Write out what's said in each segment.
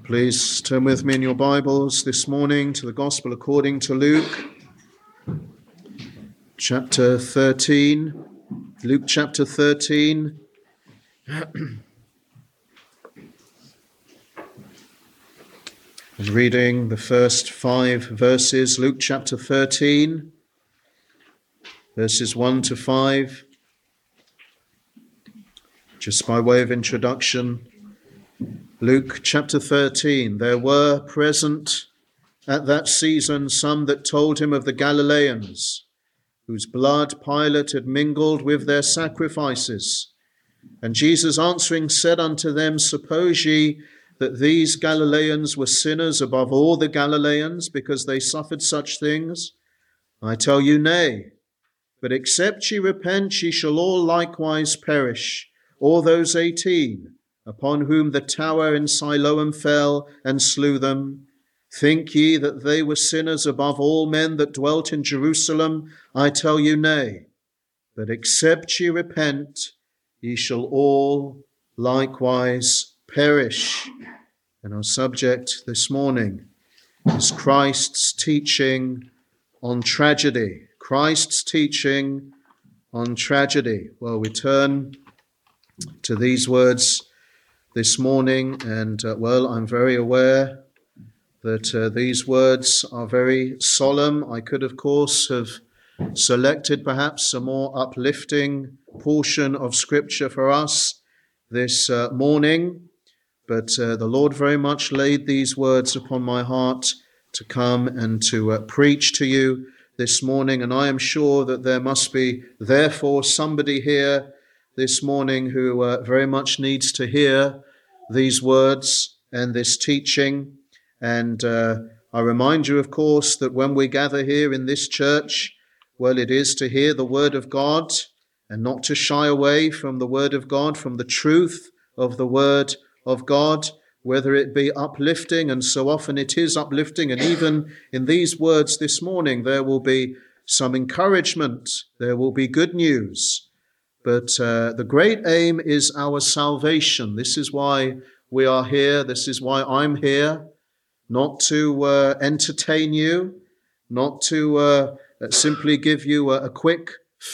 Please turn with me in your Bibles this morning to the Gospel according to Luke, chapter 13. Luke chapter 13. Reading the first 5 verses, Luke chapter 13, verses 1 to 5. Just by way of introduction, Luke chapter 13, there were present at that season some that told him of the Galileans, whose blood Pilate had mingled with their sacrifices. And Jesus answering said unto them, Suppose ye that these Galileans were sinners above all the Galileans, because they suffered such things? I tell you, nay. But except ye repent, ye shall all likewise perish, all those 18, upon whom the tower in Siloam fell and slew them. Think ye that they were sinners above all men that dwelt in Jerusalem? I tell you, nay. But except ye repent, ye shall all likewise perish. And our subject this morning is Christ's teaching on tragedy. Christ's teaching on tragedy. Well, we turn to these words this morning, and I'm very aware that these words are very solemn. I could, of course, have selected perhaps a more uplifting portion of Scripture for us this morning, but the Lord very much laid these words upon my heart to come and to preach to you this morning, and I am sure that there must be, therefore, somebody here this morning who very much needs to hear these words and this teaching. And I remind you, of course, that when we gather here in this church, well, it is to hear the word of God and not to shy away from the word of God, from the truth of the word of God, whether it be uplifting, and so often it is uplifting. And even in these words this morning, there will be some encouragement, there will be good news. But the great aim is our salvation. This is why we are here. This is why I'm here. Not to entertain you, not to simply give you a quick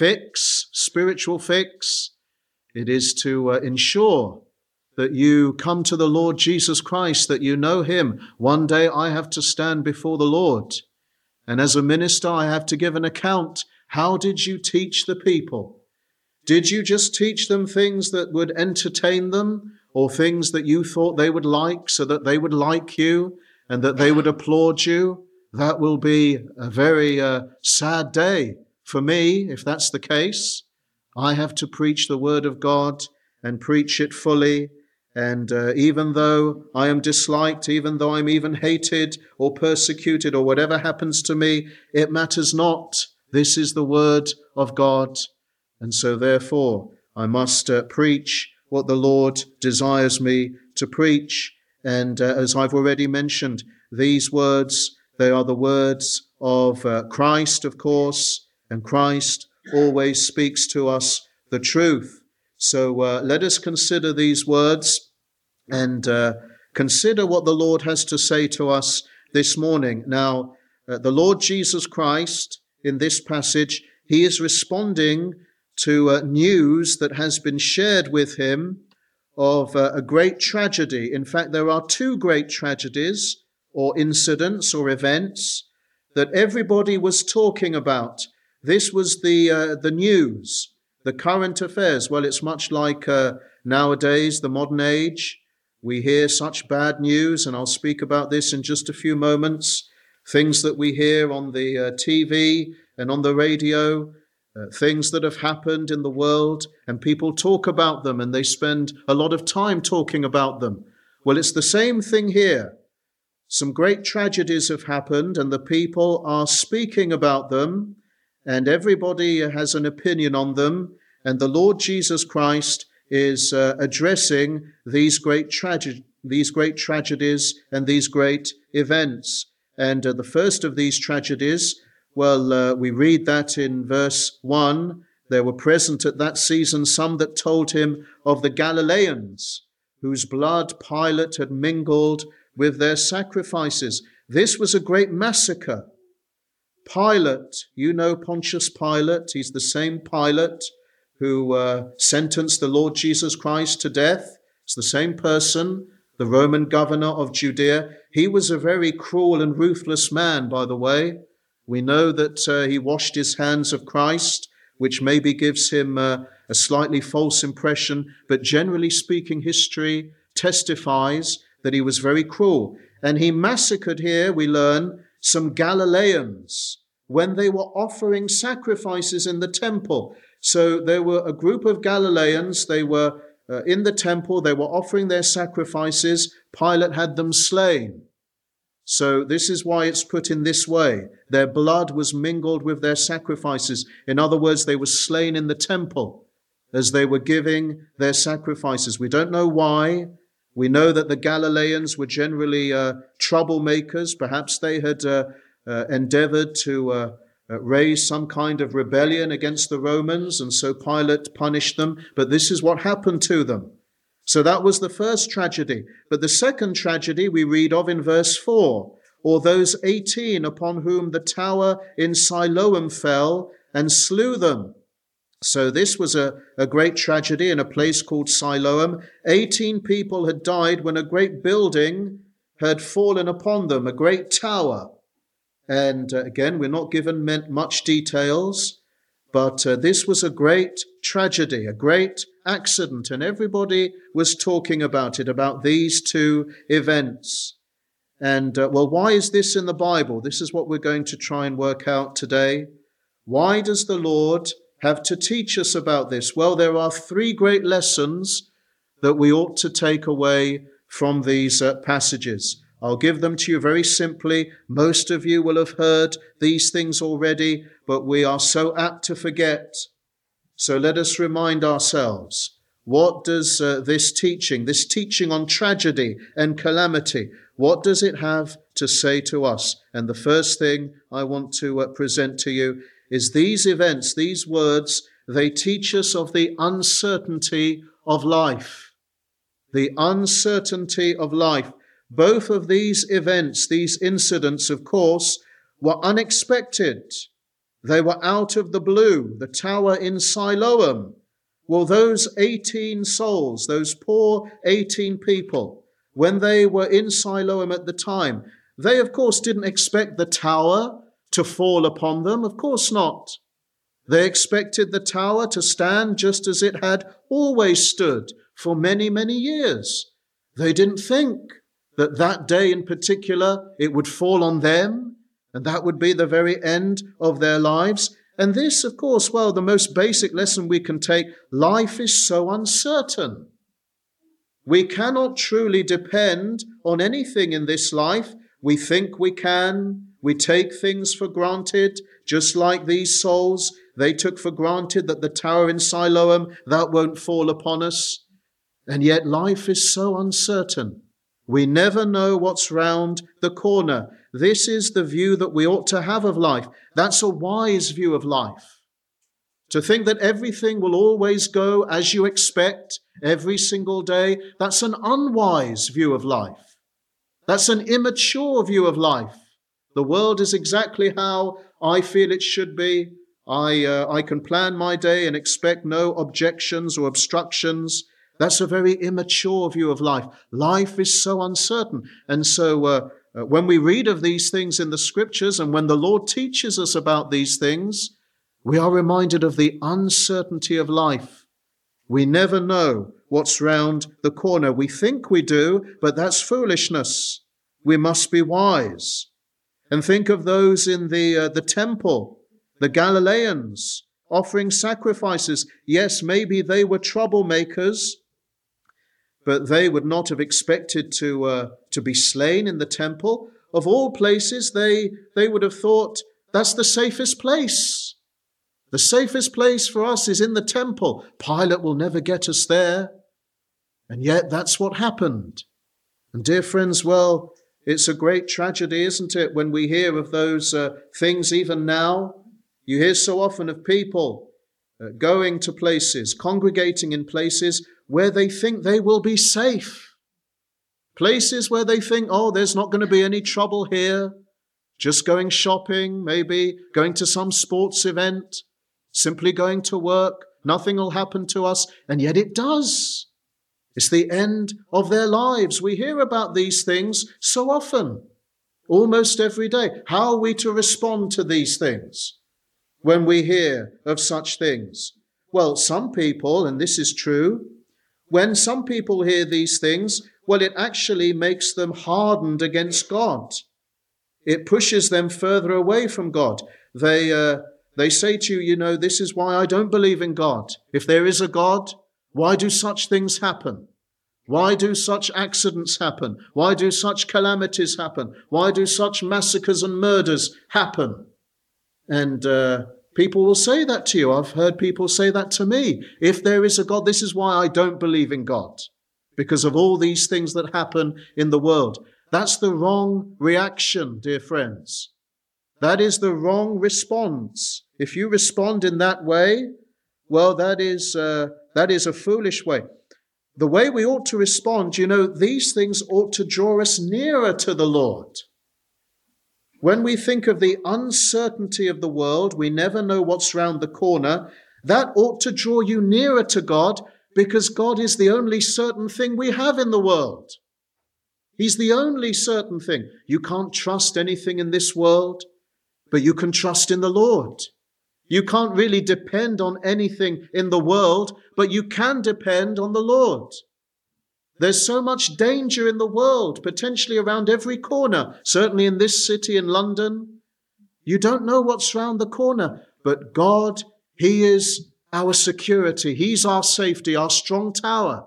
fix, spiritual fix. It is to ensure that you come to the Lord Jesus Christ, that you know him. One day I have to stand before the Lord. And as a minister, I have to give an account. How did you teach the people? Did you just teach them things that would entertain them, or things that you thought they would like so that they would like you and that they would applaud you? That will be a very sad day for me if that's the case. I have to preach the word of God and preach it fully. And even though I am disliked, even though I'm even hated or persecuted or whatever happens to me, it matters not. This is the word of God. And so therefore, I must preach what the Lord desires me to preach. And as I've already mentioned, these words, they are the words of Christ, of course, and Christ always speaks to us the truth. So let us consider these words and consider what the Lord has to say to us this morning. Now, the Lord Jesus Christ, in this passage, he is responding to news that has been shared with him of a great tragedy. In fact, there are 2 great tragedies or incidents or events that everybody was talking about. This was the news, the current affairs. Well, it's much like nowadays, the modern age. We hear such bad news, and I'll speak about this in just a few moments. Things that we hear on the TV and on the radio, things that have happened in the world, and people talk about them and they spend a lot of time talking about them. Well, it's the same thing here. Some great tragedies have happened and the people are speaking about them, and everybody has an opinion on them, and the Lord Jesus Christ is addressing these great tragedies and these great events. And the first of these tragedies, we read that in verse 1. There were present at that season some that told him of the Galileans, whose blood Pilate had mingled with their sacrifices. This was a great massacre. Pilate, you know Pontius Pilate, he's the same Pilate who sentenced the Lord Jesus Christ to death. It's the same person, the Roman governor of Judea. He was a very cruel and ruthless man, by the way. We know that he washed his hands of Christ, which maybe gives him a slightly false impression, but generally speaking, history testifies that he was very cruel. And he massacred here, we learn, some Galileans when they were offering sacrifices in the temple. So there were a group of Galileans, they were in the temple, they were offering their sacrifices. Pilate had them slain. So this is why it's put in this way. Their blood was mingled with their sacrifices. In other words, they were slain in the temple as they were giving their sacrifices. We don't know why. We know that the Galileans were generally troublemakers. Perhaps they had endeavored to raise some kind of rebellion against the Romans, and so Pilate punished them. But this is what happened to them. So that was the first tragedy. But the second tragedy we read of in verse 4, or those 18 upon whom the tower in Siloam fell and slew them. So this was a great tragedy in a place called Siloam. 18 people had died when a great building had fallen upon them, a great tower. And again, we're not given much details, but this was a great tragedy, a great accident, and everybody was talking about it, about these two events. And well, why is this in the Bible? This is what we're going to try and work out today. Why does the Lord have to teach us about this? Well, there are three great lessons that we ought to take away from these passages. I'll give them to you very simply. Most of you will have heard these things already, but we are so apt to forget. So let us remind ourselves, what does this teaching on tragedy and calamity, what does it have to say to us? And the first thing I want to present to you is these events, these words, they teach us of the uncertainty of life. The uncertainty of life. Both of these events, these incidents, of course, were unexpected. They were out of the blue. The tower in Siloam. Well, those 18 souls, those poor 18 people, when they were in Siloam at the time, they, of course, didn't expect the tower to fall upon them. Of course not. They expected the tower to stand just as it had always stood for many, many years. They didn't think that day in particular it would fall on them, and that would be the very end of their lives. And this, of course, well, the most basic lesson we can take, life is so uncertain. We cannot truly depend on anything in this life. We think we can. We take things for granted, just like these souls. They took for granted that the tower in Siloam, that won't fall upon us. And yet life is so uncertain. We never know what's round the corner. This is the view that we ought to have of life. That's a wise view of life. To think that everything will always go as you expect every single day, that's an unwise view of life. That's an immature view of life. The world is exactly how I feel it should be. I can plan my day and expect no objections or obstructions. That's a very immature view of life. Life is so uncertain. And so when we read of these things in the scriptures and when the Lord teaches us about these things, we are reminded of the uncertainty of life. We never know what's round the corner. We think we do, but that's foolishness. We must be wise. And think of those in the temple, the Galileans, offering sacrifices. Yes, maybe they were troublemakers, but they would not have expected to be slain in the temple. Of all places, they would have thought, that's the safest place. The safest place for us is in the temple. Pilate will never get us there. And yet that's what happened. And dear friends, well, it's a great tragedy, isn't it, when we hear of those things even now. You hear so often of people going to places, congregating in places where they think they will be safe. places where they think, oh, there's not going to be any trouble here, just going shopping, maybe going to some sports event, simply going to work, nothing will happen to us, and yet it does. It's the end of their lives. We hear about these things so often, almost every day. How are we to respond to these things when we hear of such things? Well, some people, and this is true, when some people hear these things, well, it actually makes them hardened against God. It pushes them further away from God. They say to you, this is why I don't believe in God. If there is a God, why do such things happen? Why do such accidents happen? Why do such calamities happen? Why do such massacres and murders happen? And people will say that to you. I've heard people say that to me. If there is a God, this is why I don't believe in God, because of all these things that happen in the world. That's the wrong reaction, dear friends. That is the wrong response. If you respond in that way, well, that is a foolish way. The way we ought to respond, these things ought to draw us nearer to the Lord. When we think of the uncertainty of the world, we never know what's round the corner, that ought to draw you nearer to God, because God is the only certain thing we have in the world. He's the only certain thing. You can't trust anything in this world, but you can trust in the Lord. You can't really depend on anything in the world, but you can depend on the Lord. There's so much danger in the world, potentially around every corner, certainly in this city in London. You don't know what's round the corner, but God, He is our security. He's our safety, our strong tower.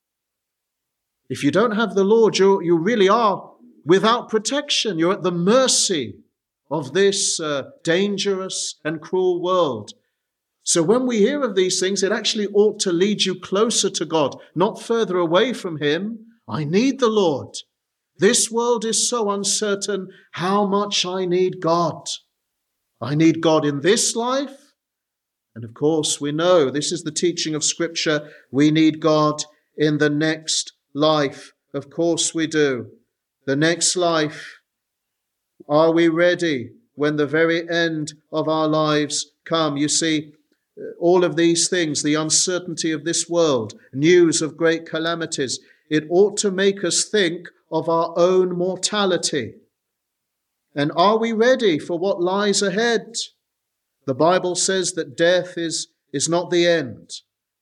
If you don't have the Lord, you really are without protection. You're at the mercy of this dangerous and cruel world. So when we hear of these things, it actually ought to lead you closer to God, not further away from Him. I need the Lord. This world is so uncertain. How much I need God. I need God in this life. And of course, we know this is the teaching of Scripture. We need God in the next life. Of course we do. The next life. Are we ready when the very end of our lives come? You see, all of these things, the uncertainty of this world, news of great calamities, it ought to make us think of our own mortality. And are we ready for what lies ahead? The Bible says that death is not the end.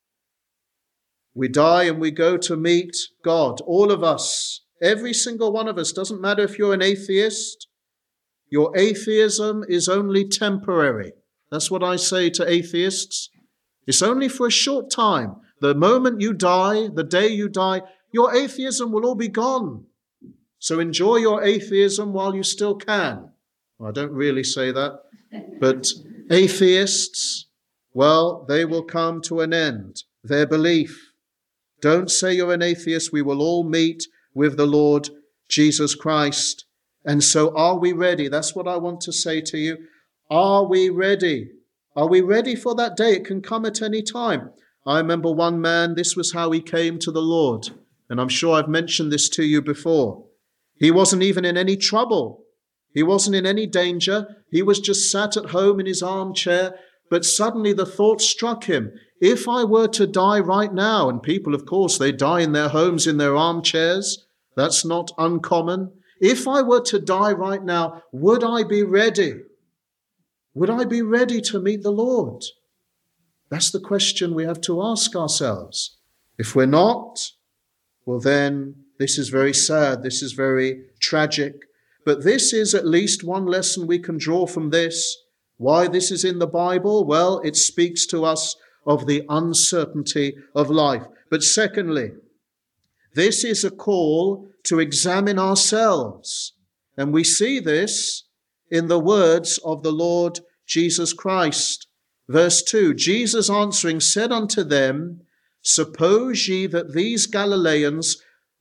We die and we go to meet God. All of us, every single one of us, doesn't matter if you're an atheist. Your atheism is only temporary. That's what I say to atheists. It's only for a short time. The moment you die, the day you die, your atheism will all be gone. So enjoy your atheism while you still can. Well, I don't really say that, but atheists, well, they will come to an end. Their belief. Don't say you're an atheist. We will all meet with the Lord Jesus Christ. And so are we ready? That's what I want to say to you. Are we ready? Are we ready for that day? It can come at any time. I remember one man, this was how he came to the Lord. And I'm sure I've mentioned this to you before. He wasn't even in any trouble. He wasn't in any danger. He was just sat at home in his armchair. But suddenly the thought struck him, if I were to die right now, and people, of course, they die in their homes, in their armchairs. That's not uncommon. If I were to die right now, would I be ready? Would I be ready to meet the Lord? That's the question we have to ask ourselves. If we're not, well then, this is very sad. This is very tragic. But this is at least one lesson we can draw from this. Why this is in the Bible? Well, it speaks to us of the uncertainty of life. But secondly, this is a call to examine ourselves. And we see this in the words of the Lord Jesus Christ. Verse 2, Jesus answering said unto them, suppose ye that these Galileans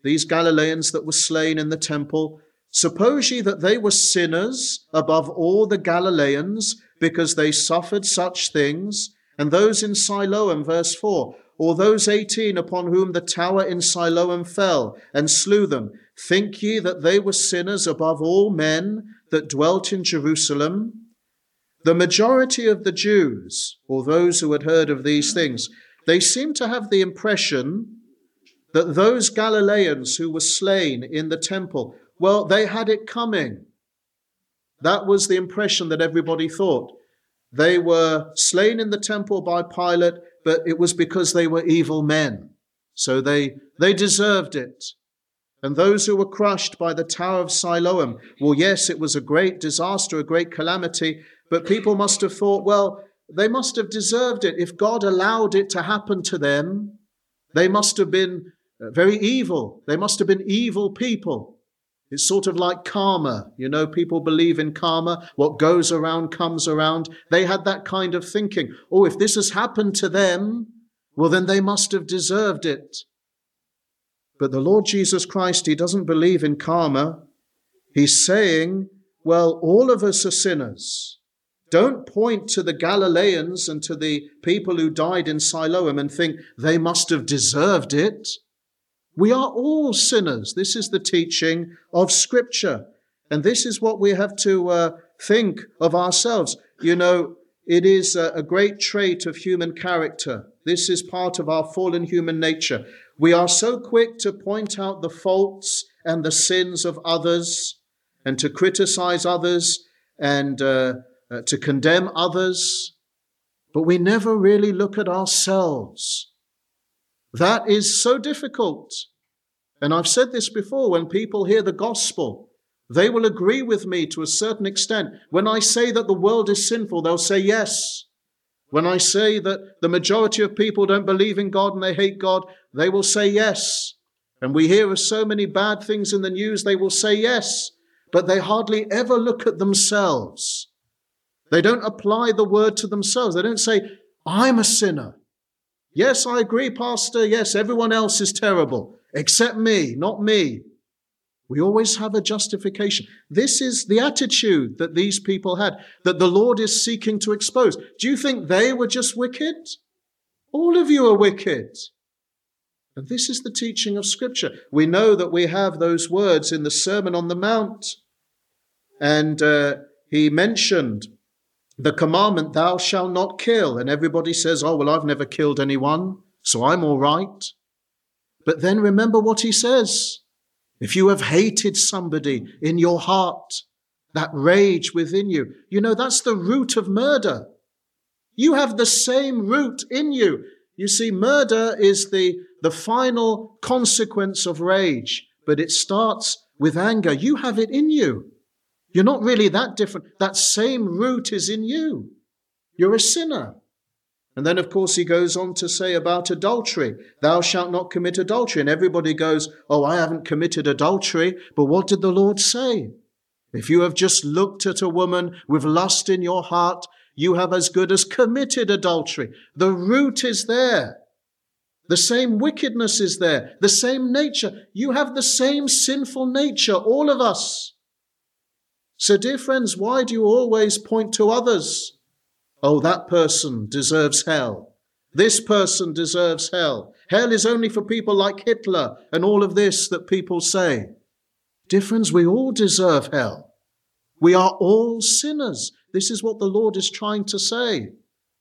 that were slain in the temple, suppose ye that they were sinners above all the Galileans, because they suffered such things, and those in Siloam, verse 4, or those 18 upon whom the tower in Siloam fell and slew them, Think ye that they were sinners above all men that dwelt in Jerusalem? The majority of the Jews, or those who had heard of these things, they seemed to have the impression that those Galileans who were slain in the temple, well, they had it coming. That was the impression that everybody thought. They were slain in the temple by Pilate, but it was because they were evil men. So they deserved it. And those who were crushed by the Tower of Siloam, well, yes, it was a great disaster, a great calamity, but people must have thought, well, they must have deserved it. If God allowed it to happen to them, they must have been very evil. They must have been evil people. It's sort of like karma. You know, people believe in karma. What goes around comes around. They had that kind of thinking. Oh, if this has happened to them, well, then they must have deserved it. But the Lord Jesus Christ, he doesn't believe in karma. He's saying, well, all of us are sinners. Don't point to the Galileans and to the people who died in Siloam and think they must have deserved it. We are all sinners. This is the teaching of Scripture. And this is what we have to think of ourselves. You know, it is a great trait of human character. This is part of our fallen human nature. We are so quick to point out the faults and the sins of others and to criticize others and to condemn others, but we never really look at ourselves. That is so difficult. And I've said this before, when people hear the gospel, they will agree with me to a certain extent. When I say that the world is sinful, they'll say yes. When I say that the majority of people don't believe in God and they hate God, they will say yes. And we hear of so many bad things in the news, they will say yes. But they hardly ever look at themselves. They don't apply the word to themselves. They don't say, I'm a sinner. Yes, I agree, Pastor. Yes, everyone else is terrible, except me, not me. We always have a justification. This is the attitude that these people had, that the Lord is seeking to expose. Do you think they were just wicked? All of you are wicked. And this is the teaching of Scripture. We know that we have those words in the Sermon on the Mount. And he mentioned the commandment, thou shalt not kill. And everybody says, oh, well, I've never killed anyone, so I'm all right. But then remember what he says. If you have hated somebody in your heart, that rage within you, you know, that's the root of murder. You have the same root in you. You see, murder is the final consequence of rage, but it starts with anger. You have it in you. You're not really that different. That same root is in you. You're a sinner. And then, of course, he goes on to say about adultery, thou shalt not commit adultery. And everybody goes, oh, I haven't committed adultery. But what did the Lord say? If you have just looked at a woman with lust in your heart, you have as good as committed adultery. The root is there. The same wickedness is there. The same nature. You have the same sinful nature, all of us. So, dear friends, why do you always point to others? Oh, that person deserves hell. This person deserves hell. Hell is only for people like Hitler and all of this that people say. Dear friends, we all deserve hell. We are all sinners. This is what the Lord is trying to say.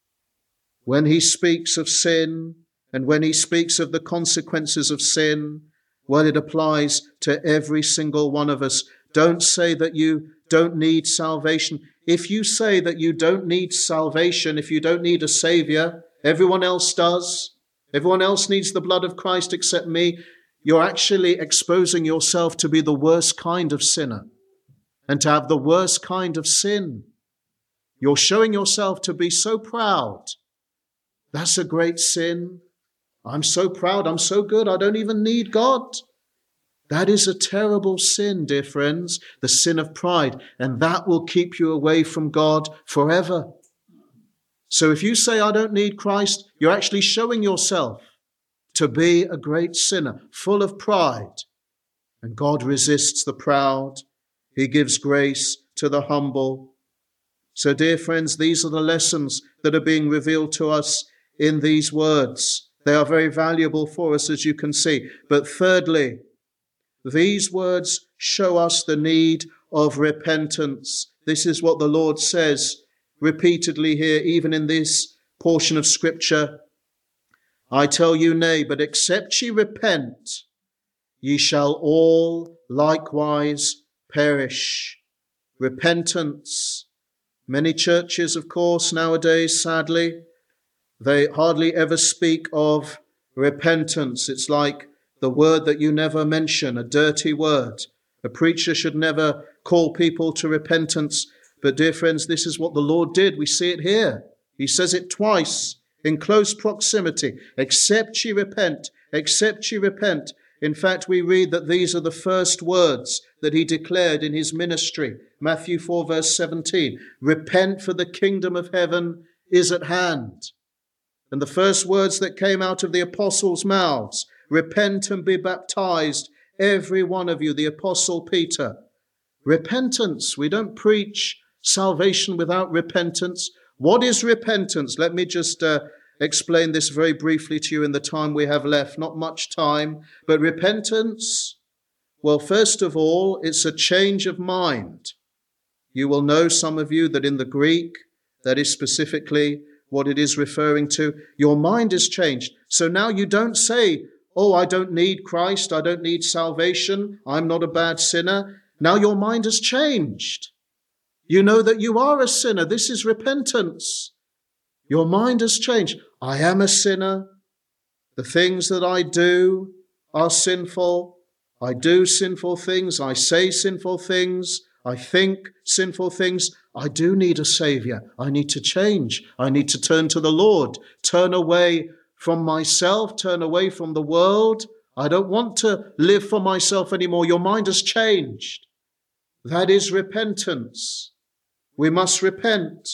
When he speaks of sin and when he speaks of the consequences of sin, well, it applies to every single one of us. Don't say that you don't need salvation. If you say that you don't need salvation, if you don't need a savior, everyone else does. Everyone else needs the blood of Christ except me. You're actually exposing yourself to be the worst kind of sinner and to have the worst kind of sin. You're showing yourself to be so proud. That's a great sin. I'm so proud. I'm so good. I don't even need God. That is a terrible sin, dear friends, the sin of pride, and that will keep you away from God forever. So if you say, I don't need Christ, you're actually showing yourself to be a great sinner, full of pride. And God resists the proud. He gives grace to the humble. So, dear friends, these are the lessons that are being revealed to us in these words. They are very valuable for us, as you can see. But thirdly, These words show us the need of repentance. This is what the Lord says repeatedly here, even in this portion of Scripture. I tell you, nay, but except ye repent, ye shall all likewise perish. Repentance. Many churches, of course, nowadays, sadly, they hardly ever speak of repentance. It's like the word that you never mention, a dirty word. A preacher should never call people to repentance. But dear friends, this is what the Lord did. We see it here. He says it twice in close proximity. Except ye repent, except ye repent. In fact, we read that these are the first words that he declared in his ministry. Matthew 4 verse 17. Repent, for the kingdom of heaven is at hand. And the first words that came out of the apostles' mouths, repent and be baptized, every one of you, the apostle Peter. Repentance. We don't preach salvation without repentance. What is repentance? Let me just explain this very briefly to you in the time we have left. Not much time, but repentance, well, first of all, it's a change of mind. You will know, some of you, that in the Greek, that is specifically what it is referring to. Your mind is changed. So now you don't say, oh, I don't need Christ, I don't need salvation, I'm not a bad sinner. Now your mind has changed. You know that you are a sinner. This is repentance. Your mind has changed. I am a sinner. The things that I do are sinful. I do sinful things. I say sinful things. I think sinful things. I do need a Savior. I need to change. I need to turn to the Lord. Turn away from myself. Turn away from the world. I don't want to live for myself anymore. Your mind has changed. That is repentance. We must repent.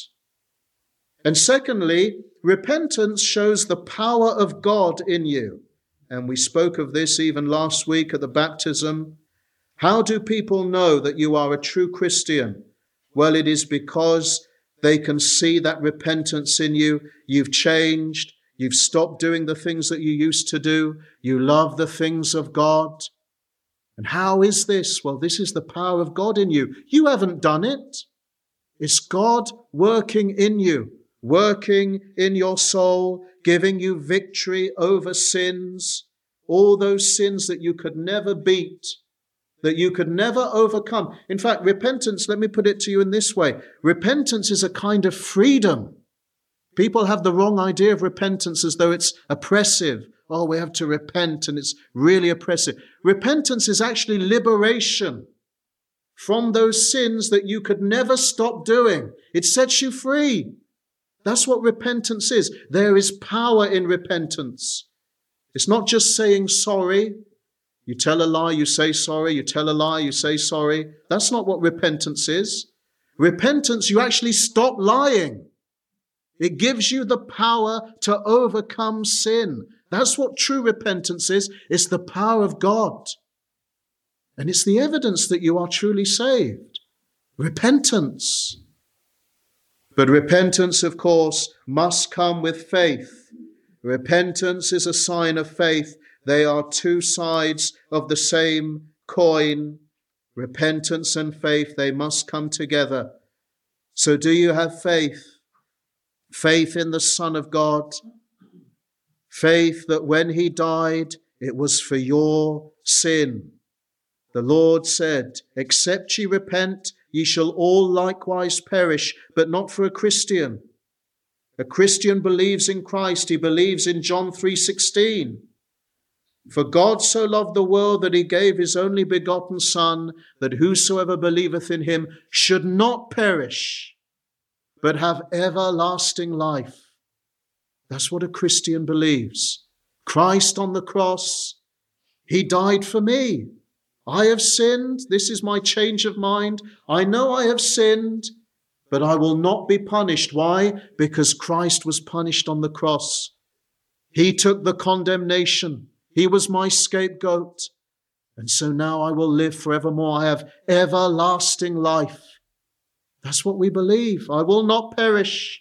And secondly, repentance shows the power of God in you. And we spoke of this even last week at the baptism. How do people know that you are a true Christian? Well, it is because they can see that repentance in you. You've changed. You've stopped doing the things that you used to do. You love the things of God. And how is this? Well, this is the power of God in you. You haven't done it. It's God working in you, working in your soul, giving you victory over sins, all those sins that you could never beat, that you could never overcome. In fact, repentance, let me put it to you in this way. Repentance is a kind of freedom. People have the wrong idea of repentance as though it's oppressive. Oh, we have to repent and it's really oppressive. Repentance is actually liberation from those sins that you could never stop doing. It sets you free. That's what repentance is. There is power in repentance. It's not just saying sorry. You tell a lie, you say sorry. You tell a lie, you say sorry. That's not what repentance is. Repentance, you actually stop lying. It gives you the power to overcome sin. That's what true repentance is. It's the power of God. And it's the evidence that you are truly saved. Repentance. But repentance, of course, must come with faith. Repentance is a sign of faith. They are two sides of the same coin. Repentance and faith, they must come together. So do you have faith? Faith in the Son of God. Faith that when he died, it was for your sin. The Lord said, except ye repent, ye shall all likewise perish, but not for a Christian. A Christian believes in Christ. He believes in John 3:16. For God so loved the world that he gave his only begotten Son, that whosoever believeth in him should not perish, but have everlasting life. That's what a Christian believes. Christ on the cross, he died for me. I have sinned. This is my change of mind. I know I have sinned, but I will not be punished. Why? Because Christ was punished on the cross. He took the condemnation. He was my scapegoat. And so now I will live forevermore. I have everlasting life. That's what we believe. I will not perish.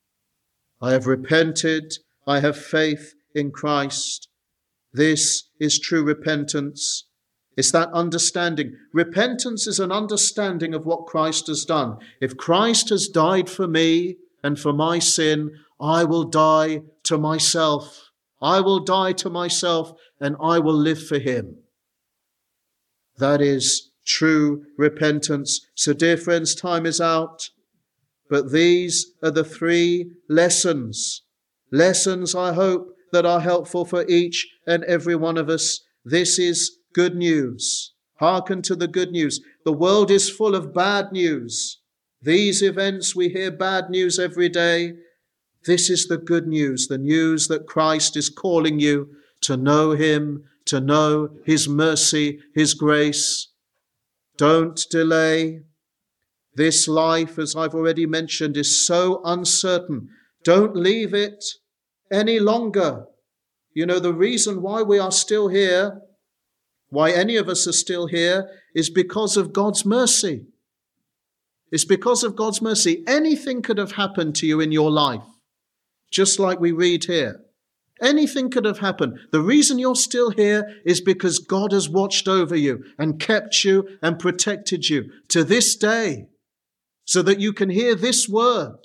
I have repented. I have faith in Christ. This is true repentance. It's that understanding. Repentance is an understanding of what Christ has done. If Christ has died for me and for my sin, I will die to myself. I will die to myself and I will live for him. That is true repentance. So dear friends, time is out. But these are the 3 lessons. Lessons, I hope, that are helpful for each and every one of us. This is good news. Hearken to the good news. The world is full of bad news. These events, we hear bad news every day. This is the good news, the news that Christ is calling you to know him, to know his mercy, his grace. Don't delay. This life, as I've already mentioned, is so uncertain. Don't leave it any longer. You know, the reason why we are still here, why any of us are still here, is because of God's mercy. It's because of God's mercy. Anything could have happened to you in your life, just like we read here. Anything could have happened. The reason you're still here is because God has watched over you and kept you and protected you to this day, so that you can hear this word,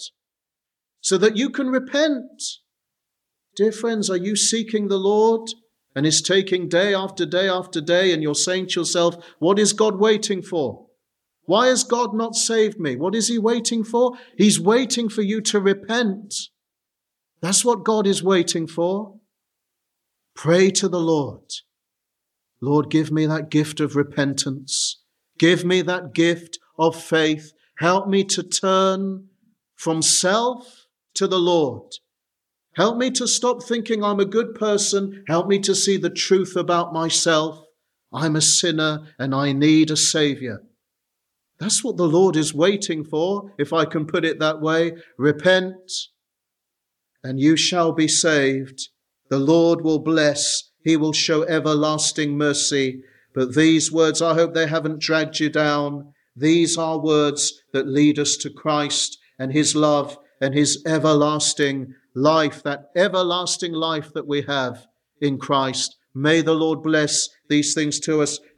so that you can repent. Dear friends, are you seeking the Lord and is taking day after day after day, and you're saying to yourself, what is God waiting for? Why has God not saved me? What is he waiting for? He's waiting for you to repent. That's what God is waiting for. Pray to the Lord. Lord, give me that gift of repentance. Give me that gift of faith. Help me to turn from self to the Lord. Help me to stop thinking I'm a good person. Help me to see the truth about myself. I'm a sinner and I need a Savior. That's what the Lord is waiting for, if I can put it that way. Repent, and you shall be saved. The Lord will bless. He will show everlasting mercy. But these words, I hope they haven't dragged you down. These are words that lead us to Christ and his love and his everlasting life, that everlasting life that we have in Christ. May the Lord bless these things to us.